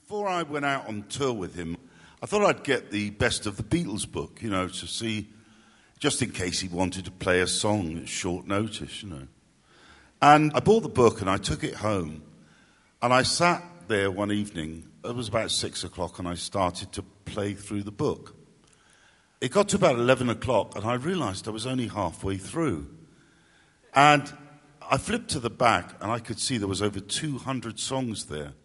Before I went out on tour with him, I thought I'd get the Best of the Beatles book, to see, just in case he wanted to play a song at short notice, And I bought the book and I took it home, and I sat there one evening, it was about 6 o'clock, and I started to play through the book. It got to about 11 o'clock, and I realised I was only halfway through. And I flipped to the back, and I could see there was over 200 songs there.